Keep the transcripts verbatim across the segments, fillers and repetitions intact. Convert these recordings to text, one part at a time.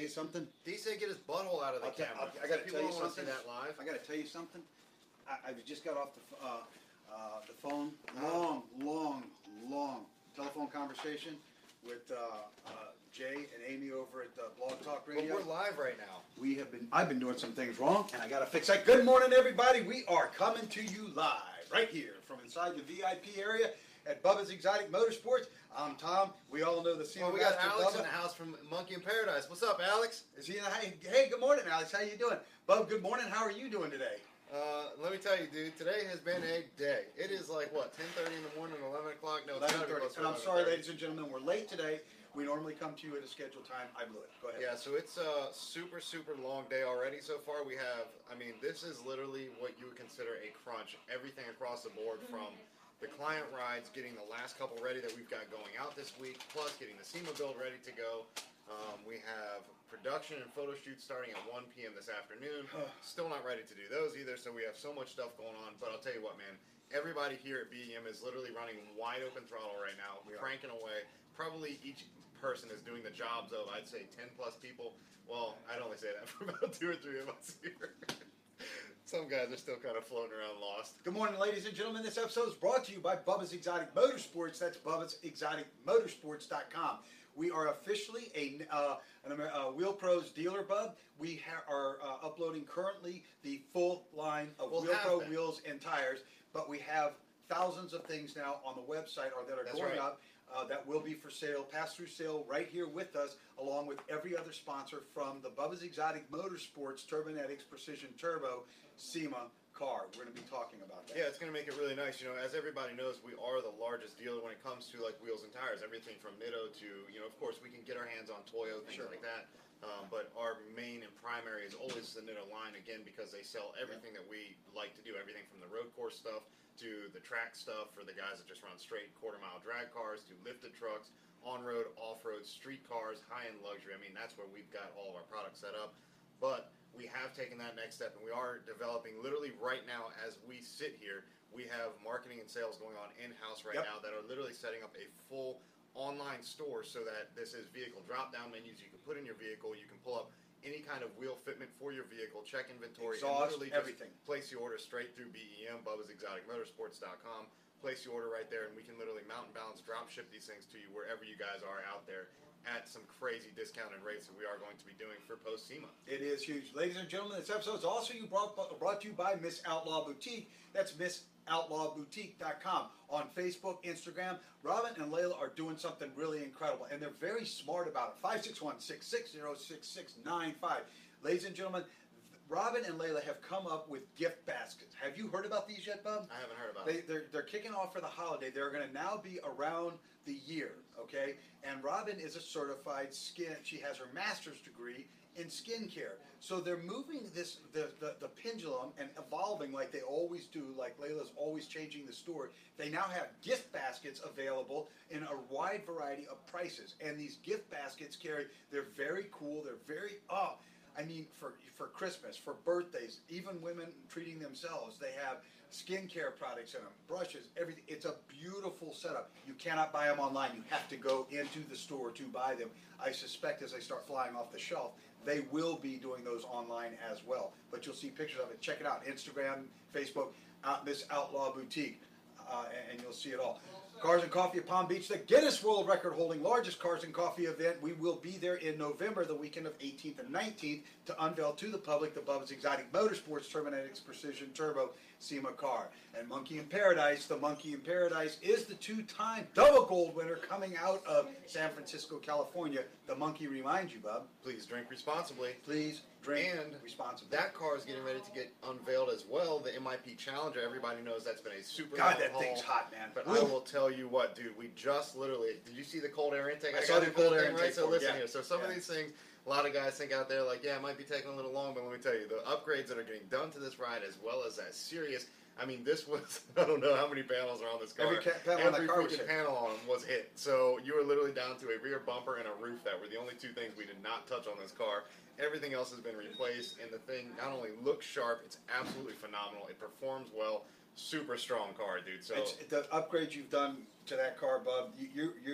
something? D C get his butthole out of the I'll camera. I'll, I got to People tell you don't want to something. see that live. I got to tell you something. I, I just got off the uh, uh, the phone. Long, long, long telephone conversation with uh, uh, Jay and Amy over at uh, Blog Talk Radio. But we're live right now. We have been. I've been doing some things wrong, and I got to fix that. Good morning, everybody. We are coming to you live right here from inside the V I P area at Bubba's Exotic Motorsports. I'm Tom. We all know the scene. Well, we got Alex Bubba in the house from Monkey in Paradise. What's up, Alex? Is he in the, hey, hey, good morning, Alex. How you doing? Bub, good morning. How are you doing today? Uh, let me tell you, dude, today has been a day. It is like, what, ten thirty in the morning, eleven o'clock? No, it's gotta be close to And I'm sorry, ladies and gentlemen, we're late today. We normally come to you at a scheduled time. I blew it. Go ahead. Yeah, so it's a super, super long day already so far. We have, I mean, this is literally what you would consider a crunch. Everything across the board from the client rides, getting the last couple ready that we've got going out this week, plus getting the SEMA build ready to go. Um, we have production and photo shoots starting at one p m this afternoon. Still not ready to do those either, so we have so much stuff going on. But I'll tell you what, man, everybody here at B E M is literally running wide open throttle right now, we cranking away. Probably each person is doing the jobs of, I'd say, ten plus people. Well, I'd only say that for about two or three of us here. Some guys are still kind of floating around lost. Good morning, ladies and gentlemen. This episode is brought to you by Bubba's Exotic Motorsports. That's Bubba's Exotic Motorsports dot com. We are officially a, uh, an, uh, Wheel Pros dealer, Bub. We ha- are uh, uploading currently the full line of We'll Wheel Pro been. wheels and tires, but we have thousands of things now on the website or that are That's going right. up. Uh, that will be for sale, pass-through sale right here with us, along with every other sponsor from the Bubba's Exotic Motorsports, Turbonetics, Precision Turbo, SEMA car. We're going to be talking about that. Yeah, it's going to make it really nice. You know, as everybody knows, we are the largest dealer when it comes to like wheels and tires. Everything from Nitto to, you know, of course, we can get our hands on Toyo, things Sure. like that. Um, but our main and primary is always the Nitto line, again, because they sell everything that we like to do, everything from the road course stuff to the track stuff for the guys that just run straight quarter mile drag cars to lifted trucks, on-road, off-road, street cars, high-end luxury. I mean, that's where we've got all of our products set up. But we have taken that next step, and we are developing literally right now as we sit here. We have marketing and sales going on in-house right Yep. now that are literally setting up a full online store so that this is vehicle drop-down menus you can put in your vehicle. You can pull up any kind of wheel fitment for your vehicle, check inventory, Exhaust, and literally just everything. place your order straight through B E M, Bubba's Exotic Motorsports dot com. Place your order right there, and we can literally mount and balance, drop ship these things to you wherever you guys are out there at some crazy discounted rates that we are going to be doing for post-SEMA. It is huge. Ladies and gentlemen, this episode is also you brought, brought to you by Miss Outlaw Boutique. That's Miss Outlaw Boutique dot com. On Facebook, Instagram, Robin and Layla are doing something really incredible, and they're very smart about it. five six one, six six zero, six six nine five. Ladies and gentlemen, Robin and Layla have come up with gift baskets. Have you heard about these yet, Bub? I haven't heard about They, it. they're, they're kicking off for the holiday. They're going to now be around the year, okay? And Robin is a certified skin. She has her master's degree in skincare. So they're moving this the, the, the pendulum and evolving like they always do, like Layla's always changing the store. They now have gift baskets available in a wide variety of prices. And these gift baskets carry, they're very cool, they're very, oh, I mean, for for Christmas, for birthdays, even women treating themselves, they have skincare products in them, brushes, everything. It's a beautiful setup. You cannot buy them online. You have to go into the store to buy them. I suspect as they start flying off the shelf, they will be doing those online as well. But you'll see pictures of it. Check it out. Instagram, Facebook, uh, Miss Outlaw Boutique. Uh, and, and you'll see it all. Cars and Coffee at Palm Beach, the Guinness World Record holding largest Cars and Coffee event. We will be there in November, the weekend of eighteenth and nineteenth, to unveil to the public the Bubba's Exotic Motorsports Turbonetics Precision Turbo SEMA car. And Monkey in Paradise, the Monkey in Paradise is the two-time double gold winner coming out of San Francisco, California. The Monkey reminds you, Bub. Please drink responsibly. Please drink and responsibly. That car is getting ready to get unveiled as well. The M I P Challenger. Everybody knows that's been a super God, long that haul. thing's hot, man. But Oof. I will tell you what, dude. We just literally. Did you see the cold air intake? I saw got the it cold for air thing, right? intake So for it, listen yeah. here. So some Yeah. of these things, a lot of guys think out there like, yeah, it might be taking a little long, but let me tell you, the upgrades that are getting done to this ride, as well as that serious. I mean, this was, I don't know how many panels are on this car. Every ca- panel on Every that car was freaking hit. panel on them was hit. So you were literally down to a rear bumper and a roof that were the only two things we did not touch on this car. Everything else has been replaced, and the thing not only looks sharp, it's absolutely phenomenal. It performs well. Super strong car, dude. So It's, the upgrades you've done to that car, Bub, you, you, you what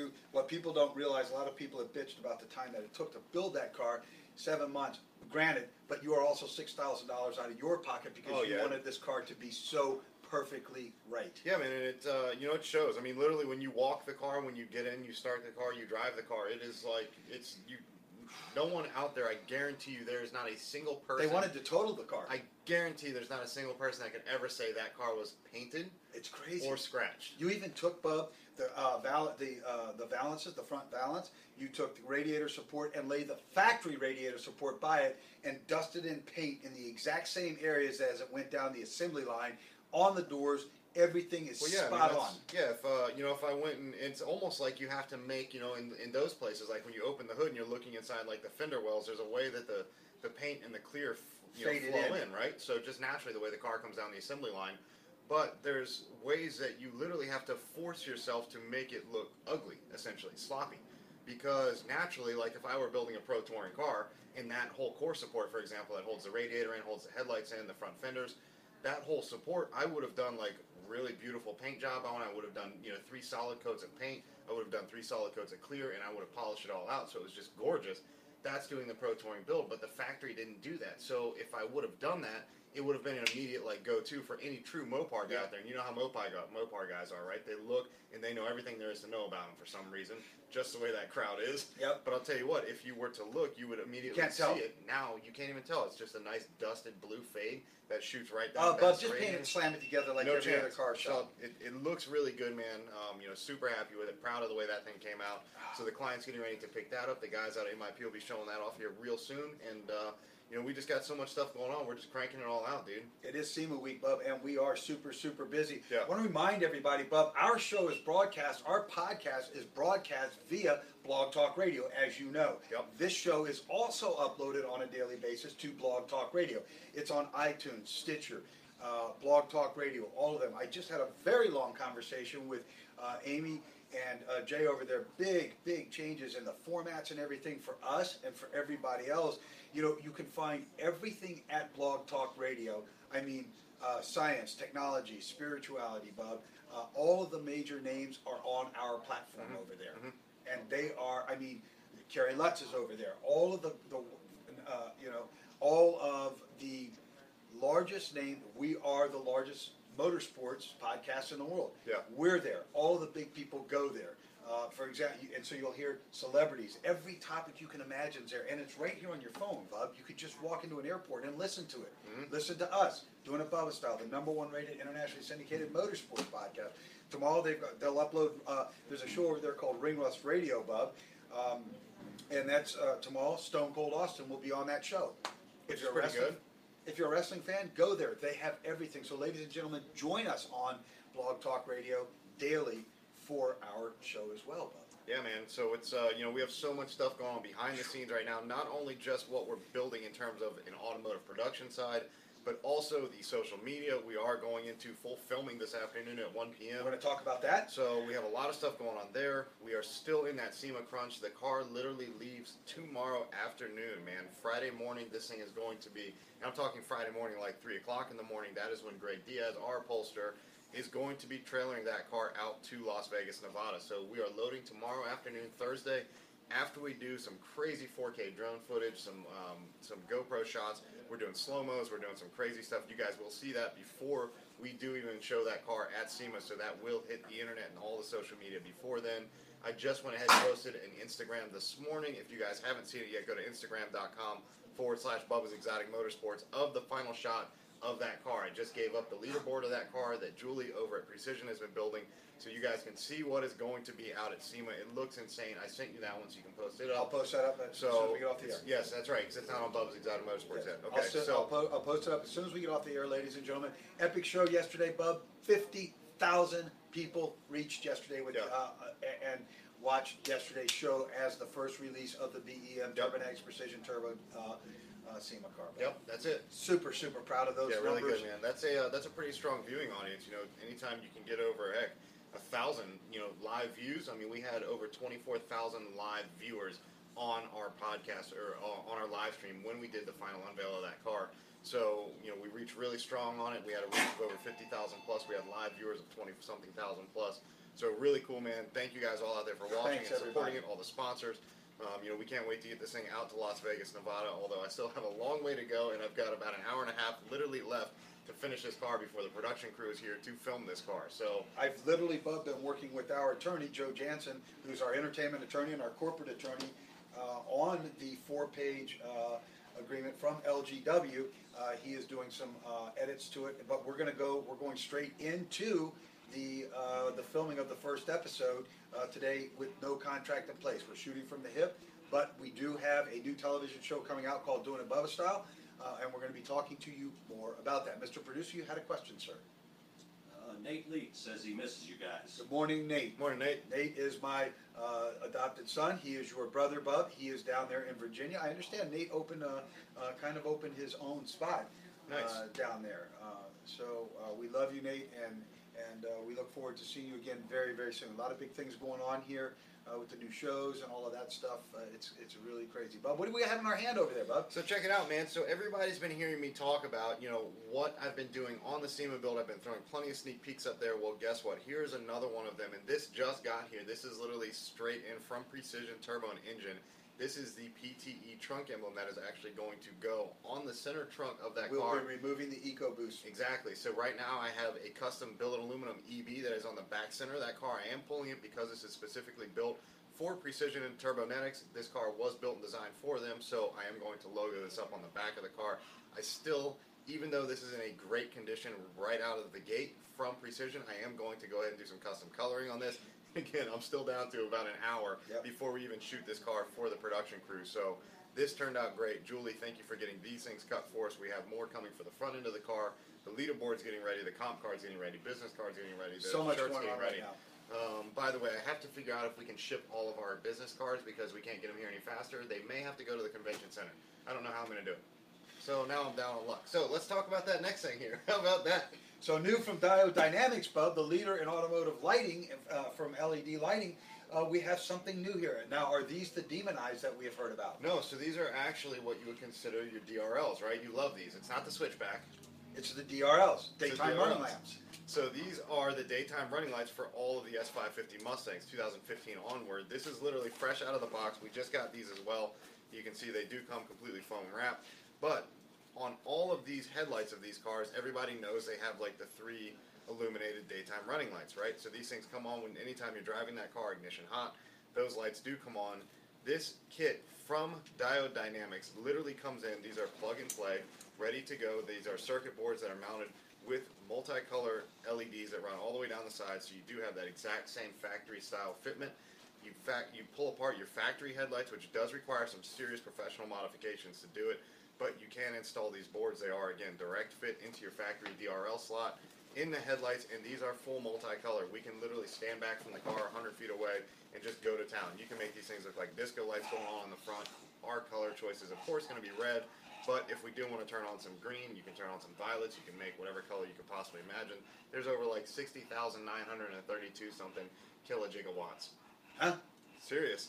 what people don't realize, a lot of people have bitched about the time that it took to build that car, seven months, granted, but you are also six thousand dollars out of your pocket because Oh, you yeah. wanted this car to be so perfectly right. Yeah, man, and it uh, you know it shows. I mean, literally, when you walk the car, when you get in, you start the car, you drive the car. It is like it's you. No one out there, I guarantee you, there is not a single person. They wanted to total the car. I guarantee there's not a single person that could ever say that car was painted It's crazy. or scratched. You even took, Bub, the uh, val- the uh, the valances, the front valance. You took the radiator support and laid the factory radiator support by it and dusted in paint in the exact same areas as it went down the assembly line on the doors. Everything is Well, yeah, I mean, spot that's- on. Yeah, if uh, you know, if I went and it's almost like you have to make, you know, in in those places, like when you open the hood and you're looking inside, like the fender wells, there's a way that the the paint and the clear, f- you know, Faded flow in. in, right? So just naturally, the way the car comes down the assembly line. But there's ways that you literally have to force yourself to make it look ugly, essentially sloppy, because naturally, like if I were building a pro touring car and that whole core support, for example, that holds the radiator in, holds the headlights in, the front fenders, that whole support, I would have done like really beautiful paint job on. I would have done, you know, three solid coats of paint. I would have done three solid coats of clear, and I would have polished it all out, so it was just gorgeous. That's doing the pro touring build, but the factory didn't do that. So if I would have done that, it would have been an immediate like go-to for any true Mopar guy Yeah. out there. And you know how Mopar, go- Mopar guys are, right? They look and they know everything there is to know about them for some reason, just the way that crowd is. Yep. But I'll tell you what, if you were to look, you would immediately Can't see tell. it. Now you can't even tell. It's just a nice dusted blue fade that shoots right down. Oh, past Bub, the just paint it radiator. and slam it together like no every chance. other car So shop. it, it looks really good, man. Um, you know, super happy with it. Proud of the way that thing came out. So the client's getting ready to pick that up. The guys out at M I P will be showing that off here real soon. And uh, you know, we just got so much stuff going on. We're just cranking it all out, dude. It is SEMA week, Bub, and we are super, super busy. Yeah. I want to remind everybody, Bub, our show is broadcast, our podcast is broadcast via Blog Talk Radio, as you know. Yep. This show is also uploaded on a daily basis to Blog Talk Radio. It's on iTunes, Stitcher, uh, Blog Talk Radio, all of them. I just had a very long conversation with uh, Amy and uh, Jay over there. Big, big changes in the formats and everything for us and for everybody else. You know, you can find everything at Blog Talk Radio. I mean, uh, science, technology, spirituality, Bob. Uh, all of the major names are on our platform Mhm. over there. Mhm. And they are, I mean, Kerry Lutz is over there. All of the, the uh, you know, all of the largest name, we are the largest motorsports podcast in the world. Yeah. We're there. All of the big people go there. Uh, for example, and so you'll hear celebrities. Every topic you can imagine is there, and it's right here on your phone, Bob. You could just walk into an airport and listen to it. Mhm. Listen to us doing it Bubba style, the number one rated internationally syndicated motorsports podcast. Tomorrow they've got, they'll upload. Uh, there's a show over there called Ring Rust Radio, Bob, um, and that's uh, tomorrow. Stone Cold Austin will be on that show. If you're a pretty wrestling, good. if you're a wrestling fan, go there. They have everything. So, ladies and gentlemen, join us on Blog Talk Radio daily for our show as well, Bob. Yeah, man. So it's uh, you know, we have so much stuff going on behind the scenes right now. Not only just what we're building in terms of an automotive production side, but also the social media. We are going into full filming this afternoon at one p.m. We're going to talk about that. So we have a lot of stuff going on there. We are still in that SEMA crunch. The car literally leaves tomorrow afternoon, man. Friday morning, this thing is going to be, and I'm talking Friday morning, like three o'clock in the morning. That is when Greg Diaz, our upholster, is going to be trailering that car out to Las Vegas, Nevada. So we are loading tomorrow afternoon, Thursday, after we do some crazy four K drone footage, some um, some GoPro shots. We're doing slow-mos, we're doing some crazy stuff. You guys will see that before we do even show that car at SEMA, so that will hit the internet and all the social media before then. I just went ahead and posted an Instagram this morning. If you guys haven't seen it yet, go to instagram.com forward slash Bubba's Exotic Motorsports of the final shot of that car. I just gave up the leaderboard of that car that Julie over at Precision has been building, so you guys can see what is going to be out at SEMA. It looks insane. I sent you that one so you can post it I'll up. post that up as soon as So, we get off the air. it's- yes, that's right, because it's not on Bubba's Exotic Motorsports yet. I'll, Okay, send- so I'll, po- I'll post it up as soon as we get off the air, ladies and gentlemen. Epic show yesterday, Bub. fifty thousand people reached yesterday with Yeah. uh, uh, and watched yesterday's show as the first release of the B E M Yep. Turbonex Precision Turbo uh, uh, SEMA car. Bub. Yep, that's it. Super, super proud of those Yeah, really numbers. good, man. That's a uh, that's a pretty strong viewing audience. You know, anytime you can get over heck a thousand, you know, live views. I mean, we had over twenty four thousand live viewers on our podcast or uh, on our live stream when we did the final unveil of that car. So you know, we reached really strong on it. We had a reach of over fifty thousand plus. We had live viewers of twenty something thousand plus. So really cool, man. Thank you guys all out there for watching Thanks, and supporting everybody. it, all the sponsors. Um, you know, we can't wait to get this thing out to Las Vegas, Nevada, although I still have a long way to go, and I've got about an hour and a half literally left to finish this car before the production crew is here to film this car. So I've literally, Bub, been working with our attorney, Joe Jansen, who's our entertainment attorney and our corporate attorney, uh, on the four-page uh, agreement from L G W. Uh, he is doing some uh, edits to it, but we're going to go. We're going straight into the uh, the filming of the first episode uh, today with no contract in place. We're shooting from the hip, but we do have a new television show coming out called Doing It Bubba Style, uh, and we're going to be talking to you more about that. Mister Producer, you had a question, sir. Uh, Nate Leet says he misses you guys. Good morning, Nate. morning, Nate. Nate is my uh, adopted son. He is your brother, Bub. He is down there in Virginia. I understand Nate opened, uh, uh, kind of opened his own spot uh, Nice. down there. Uh, so uh, we love you, Nate, and and uh, we look forward to seeing you again very, very soon. A lot of big things going on here uh, with the new shows and all of that stuff. Uh, it's it's really crazy. Bub, what do we have in our hand over there, Bub? So check it out, man. So everybody's been hearing me talk about, you know, what I've been doing on the SEMA build. I've been throwing plenty of sneak peeks up there. Well, guess what? Here's another one of them, and this just got here. This is literally straight in from Precision Turbo and Engine. This is the P T E trunk emblem that is actually going to go on the center trunk of that We'll car. be removing the EcoBoost. Exactly. So right now I have a custom billet aluminum E B that is on the back center of that car. I am pulling it because this is specifically built for Precision and Turbonetics. This car was built and designed for them, so I am going to logo this up on the back of the car. I still, even though this is in a great condition right out of the gate from Precision, I am going to go ahead and do some custom coloring on this. Again, I'm still down to about an hour Yep. before we even shoot this car for the production crew. So this turned out great. Julie, thank you for getting these things cut for us. We have more coming for the front end of the car. The leaderboard's getting ready. The comp card's getting ready. Business card's getting ready. The So much shirt's going getting on right ready. now. Um, by the way, I have to figure out if we can ship all of our business cards because we can't get them here any faster. They may have to go to the convention center. I don't know how I'm going to do it. So now I'm down on luck. So let's talk about that next thing here. How about that? So new from Diode Dynamics, Bub, the leader in automotive lighting uh, from L E D lighting, uh, we have something new here. Now, are these the demon eyes that we have heard about? No, so these are actually what you would consider your D R Ls, right? You love these. It's not the switchback. It's the D R Ls, It's the daytime D R Ls. running lamps. So these are the daytime running lights for all of the S five fifty Mustangs, two thousand fifteen onward. This is literally fresh out of the box. We just got these as well. You can see they do come completely foam wrapped. But on all of these headlights of these cars, everybody knows they have like the three illuminated daytime running lights, right? So these things come on when anytime you're driving that car, ignition hot, those lights do come on. This kit from Diode Dynamics literally comes in. These are plug and play, ready to go. These are circuit boards that are mounted with multicolor L E Ds that run all the way down the side, so you do have that exact same factory style fitment. You fact you pull apart your factory headlights, which does require some serious professional modifications to do it, but you can install these boards. They are again direct fit into your factory D R L slot in the headlights, and these are full multicolor. We can literally stand back from the car one hundred feet away and just go to town. You can make these things look like disco lights going on in the front. Our color choice is of course going to be red, but if we do want to turn on some green, you can turn on some violets. You can make whatever color you could possibly imagine. There's over like sixty thousand nine hundred thirty-two something kilogigawatts. Huh? Serious.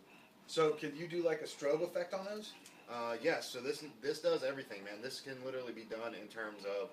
So can you do like a strobe effect on those? Uh, yes, so this this does everything, man. This can literally be done in terms of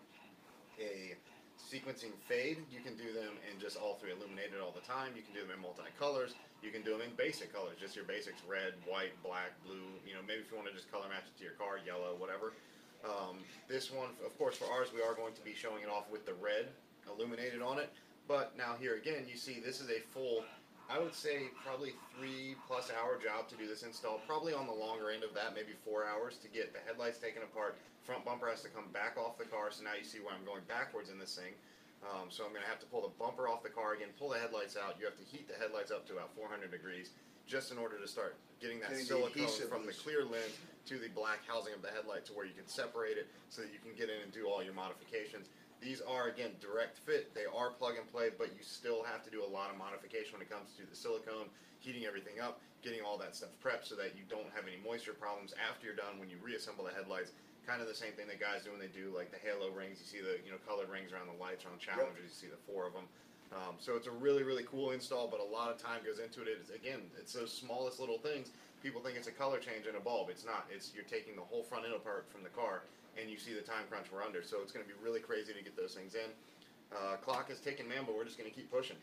a sequencing fade. You can do them in just all three illuminated all the time. You can do them in multicolors. You can do them in basic colors, just your basics: red, white, black, blue. You know, maybe if you want to just color match it to your car, yellow, whatever. Um, this one, of course, for ours, we are going to be showing it off with the red illuminated on it. But now here again, you see this is a full, I would say probably three plus hour job to do this install. Probably on the longer end of that, maybe four hours to get the headlights taken apart. Front bumper has to come back off the car, so now you see where I'm going backwards in this thing. Um, so I'm going to have to pull the bumper off the car again, pull the headlights out. You have to heat the headlights up to about four hundred degrees just in order to start getting that Getting the silicone adhesive from the loose. clear lens to the black housing of the headlight to where you can separate it so that you can get in and do all your modifications. These are, again, direct fit. They are plug and play, but you still have to do a lot of modification when it comes to the silicone, heating everything up, getting all that stuff prepped so that you don't have any moisture problems after you're done when you reassemble the headlights. Kind of the same thing that guys do when they do like the halo rings. You see the you know colored rings around the lights on Challengers. You see the four of them. Um, so it's a really, really cool install, but a lot of time goes into it. It's, again, it's those smallest little things. People think it's a color change in a bulb. It's not. It's you're taking the whole front end apart from the car, and you see the time crunch we're under. So it's going to be really crazy to get those things in. Uh, clock is ticking, man, but we're just going to keep pushing.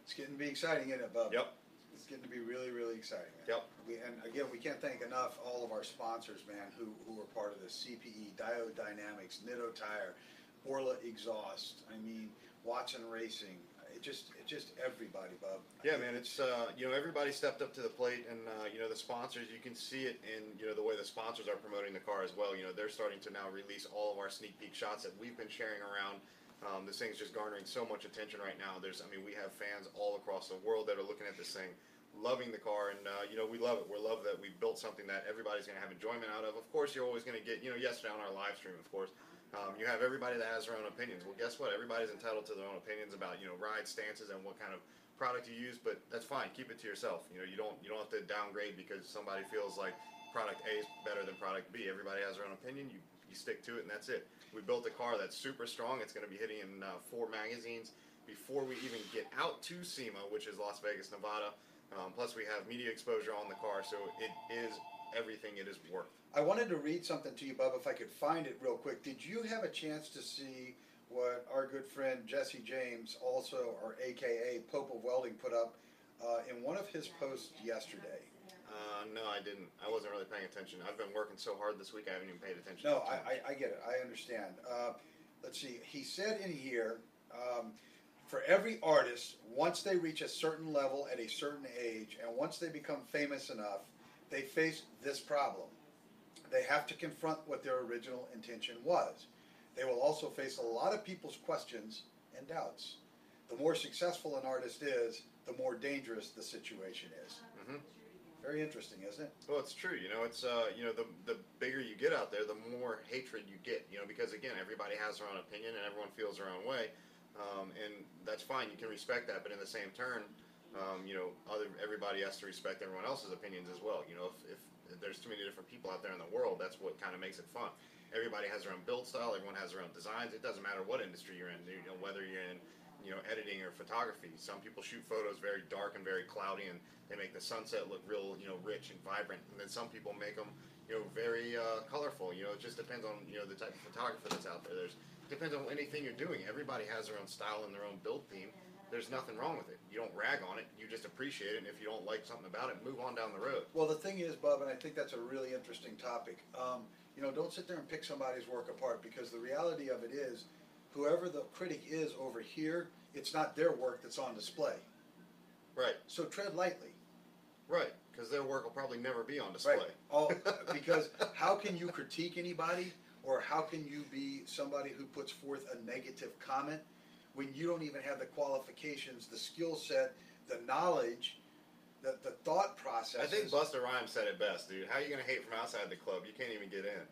It's getting to be exciting, isn't it, Bub? Yep. It's getting to be really, really exciting, man. Yep. We, and again, we can't thank enough all of our sponsors, man, who, who are part of this. C P E, Diode Dynamics, Nitto Tire, Orla Exhaust, I mean, Watson Racing. It just, it just everybody, Bub. Yeah, man, it's, uh, you know, everybody stepped up to the plate, and, uh, you know, the sponsors, you can see it in, you know, the way the sponsors are promoting the car as well. You know, they're starting to now release all of our sneak peek shots that we've been sharing around. Um, this thing's just garnering so much attention right now. There's, I mean, we have fans all across the world that are looking at this thing, loving the car, and, uh, you know, we love it. We love that we built something that everybody's going to have enjoyment out of. Of course, you're always going to get, you know, yesterday on our live stream, of course, Um, you have everybody that has their own opinions. Well, guess what? Everybody's entitled to their own opinions about, you know, ride stances and what kind of product you use, but that's fine. Keep it to yourself. You know, you don't you don't have to downgrade because somebody feels like product A is better than product B. Everybody has their own opinion. You you stick to it, and that's it. We built a car that's super strong. It's going to be hitting in uh, four magazines before we even get out to SEMA, which is Las Vegas, Nevada. Um, plus, we have media exposure on the car, so it is everything it is worth. I wanted to read something to you, Bub, if I could find it real quick. Did you have a chance to see what our good friend Jesse James, also, or A K A Pope of Welding, put up uh, in one of his posts yesterday? Uh, no, I didn't. I wasn't really paying attention. I've been working so hard this week, I haven't even paid attention. No, I, I, I get it. I understand. Uh, let's see. He said in here, um, for every artist, once they reach a certain level at a certain age, and once they become famous enough, they face this problem. They have to confront what their original intention was. They will also face a lot of people's questions and doubts. The more successful an artist is, the more dangerous the situation is. Mm-hmm. Very interesting, isn't it? Well, it's true. You know, it's uh, you know, the the bigger you get out there, the more hatred you get. You know, because again, everybody has their own opinion and everyone feels their own way, um, and that's fine. You can respect that, but in the same turn, um, you know, other everybody has to respect everyone else's opinions as well. You know, if, if there's too many different people out there in the world, that's what kind of makes it fun. Everybody has their own build style. Everyone has their own designs. It doesn't matter what industry you're in. You know, whether you're in, you know, editing or photography. Some people shoot photos very dark and very cloudy, and they make the sunset look real, you know, rich and vibrant. And then some people make them, you know, very uh, colorful. You know, it just depends on, you know, the type of photographer that's out there. There's depends on anything you're doing. Everybody has their own style and their own build theme. There's nothing wrong with it. You don't rag on it. You just appreciate it. And if you don't like something about it, move on down the road. Well, the thing is, Bub, and I think that's a really interesting topic. Um, you know, don't sit there and pick somebody's work apart, because the reality of it is, whoever the critic is over here, it's not their work that's on display. Right. So tread lightly. Right. Because their work will probably never be on display. Right. All, because how can you critique anybody, or how can you be somebody who puts forth a negative comment when you don't even have the qualifications, the skill set, the knowledge, the, the thought process? I think Busta Rhymes said it best, dude. How are you going to hate from outside the club? You can't even get in.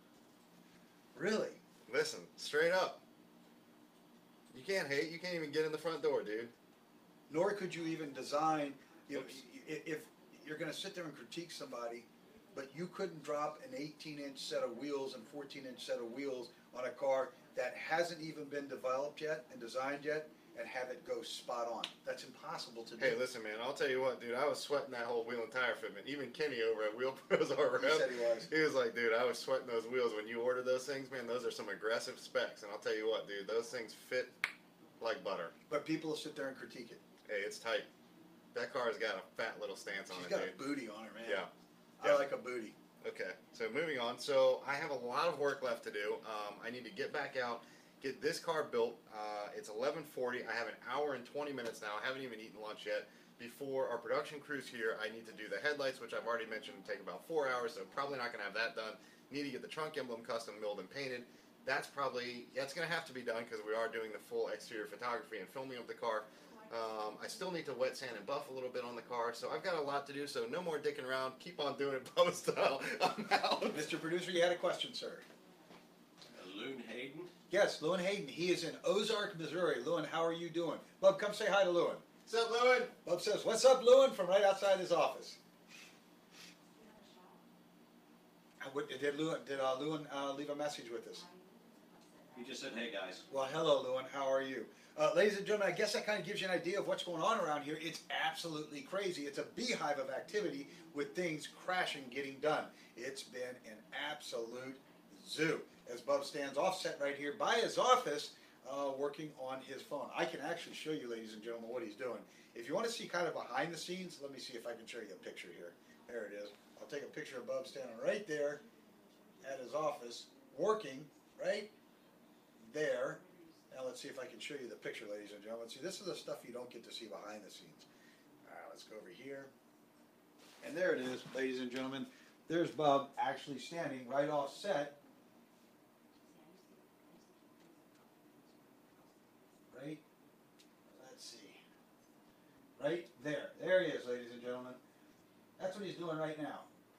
Really? Listen, straight up. You can't hate. You can't even get in the front door, dude. Nor could you even design, you know, Oops. if, if you're going to sit there and critique somebody, but you couldn't drop an eighteen inch set of wheels and fourteen inch set of wheels on a car that hasn't even been developed yet and designed yet, and have it go spot on. That's impossible to do. Hey, listen, man. I'll tell you what, dude. I was sweating that whole wheel and tire fitment. Even Kenny over at Wheel Pros R He said he was. He was like, dude, I was sweating those wheels. When you order those things, man, those are some aggressive specs. And I'll tell you what, dude, those things fit like butter. But people will sit there and critique it. Hey, it's tight. That car's got a fat little stance on She's it, got dude. a booty on her, man. Yeah. I Yeah. like a booty. Okay, so moving on. So I have a lot of work left to do. Um, I need to get back out, get this car built. Uh, it's eleven forty. I have an hour and twenty minutes now. I haven't even eaten lunch yet. Before our production crew's here, I need to do the headlights, which I've already mentioned take about four hours, so probably not going to have that done. Need to get the trunk emblem custom milled and painted. That's probably, that's going to have to be done because we are doing the full exterior photography and filming of the car. Um, I still need to wet sand and buff a little bit on the car, so I've got a lot to do, so no more dicking around. Keep on doing it Bubba style. I'm out. Mister Producer, you had a question, sir. Uh, Loon Hayden? Yes, Lewin Hayden. He is in Ozark, Missouri. Lewin, how are you doing? Bub, come say hi to Lewin. What's up, Lewin? Bub says, "What's up, Lewin?" from right outside his office. Uh, what- Did Lewin, did uh, Lewin uh, leave a message with us? He just said, hey guys. Well, hello, Lewin. How are you? Uh, ladies and gentlemen, I guess that kind of gives you an idea of what's going on around here. It's absolutely crazy. It's a beehive of activity with things crashing, getting done. It's been an absolute zoo. As Bub stands offset right here by his office, uh, working on his phone. I can actually show you, ladies and gentlemen, what he's doing. If you want to see kind of behind the scenes, let me see if I can show you a picture here. There it is. I'll take a picture of Bub standing right there at his office, working right there. Now let's see if I can show you the picture, ladies and gentlemen. See, this is the stuff you don't get to see behind the scenes. All right, let's go over here. And there it is, ladies and gentlemen. There's Bub actually standing right off set. Right, let's see. Right there. There he is, ladies and gentlemen. That's what he's doing right now.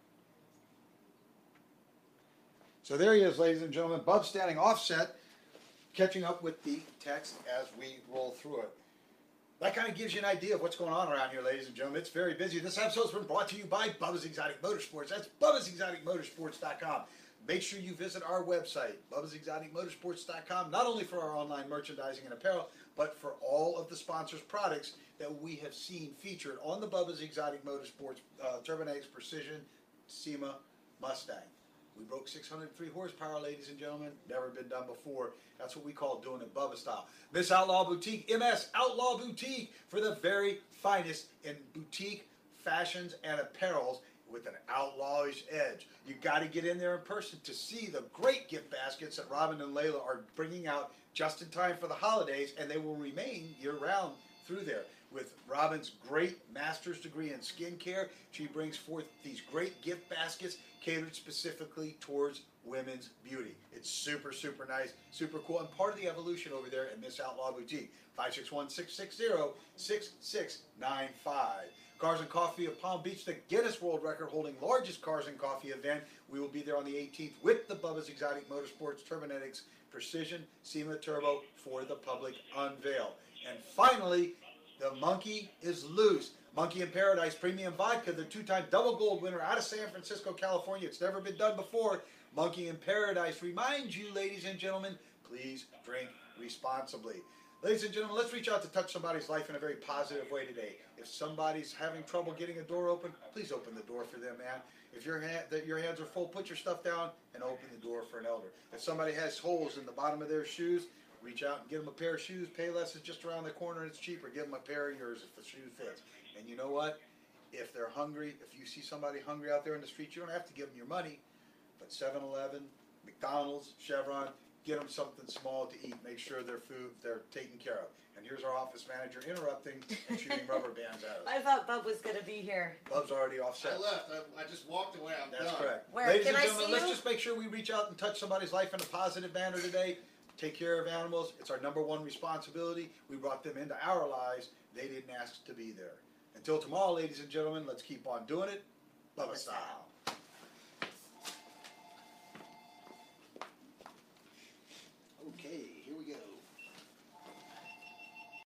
So there he is, ladies and gentlemen. Bub standing offset, catching up with the text as we roll through it. That kind of gives you an idea of what's going on around here, ladies and gentlemen. It's very busy. This episode's been brought to you by Bubba's Exotic Motorsports. That's Bubba's Exotic Motorsports dot com. Make sure you visit our website, Bubba's Exotic Motorsports dot com, not only for our online merchandising and apparel, but for all of the sponsors' products that we have seen featured on the Bubba's Exotic Motorsports uh, Turbonetics Precision SEMA Mustang. We broke six hundred three horsepower, ladies and gentlemen. Never been done before. That's what we call doing it Bubba style. Miss Outlaw Boutique, M S Outlaw Boutique, for the very finest in boutique fashions and apparels with an outlawish edge. You got to get in there in person to see the great gift baskets that Robin and Layla are bringing out just in time for the holidays, and they will remain year-round through there. With Robin's great master's degree in skincare, she brings forth these great gift baskets catered specifically towards women's beauty. It's super, super nice, super cool, and part of the evolution over there at Miss Outlaw Boutique. five six one, six six zero, six six nine five. Cars and Coffee of Palm Beach, the Guinness World Record holding largest Cars and Coffee event. We will be there on the eighteenth with the Bubba's Exotic Motorsports Turbonetics Precision SEMA Turbo for the public unveil. And finally, the monkey is loose. Monkey in Paradise Premium Vodka, the two-time double gold winner out of San Francisco, California. It's never been done before. Monkey in Paradise reminds you, ladies and gentlemen, please drink responsibly. Ladies and gentlemen, let's reach out to touch somebody's life in a very positive way today. If somebody's having trouble getting a door open, please open the door for them, man. If your, hand, that your hands are full, put your stuff down and open the door for an elder. If somebody has holes in the bottom of their shoes, reach out and get them a pair of shoes. Payless is just around the corner and it's cheaper. Give them a pair of yours if the shoe fits. And you know what? If they're hungry, if you see somebody hungry out there in the street, you don't have to give them your money. But seven eleven, McDonald's, Chevron, get them something small to eat. Make sure their food, they're taken care of. And here's our office manager interrupting and shooting rubber bands at us. I thought Bub was going to be here. Bub's already offset. I left. I, I just walked away. I'm That's done. correct. Where? Ladies Can and I gentlemen, see let's you? just make sure we reach out and touch somebody's life in a positive manner today. Take care of animals. It's our number one responsibility. We brought them into our lives. They didn't ask to be there. Until tomorrow, ladies and gentlemen, let's keep on doing it Bubba style.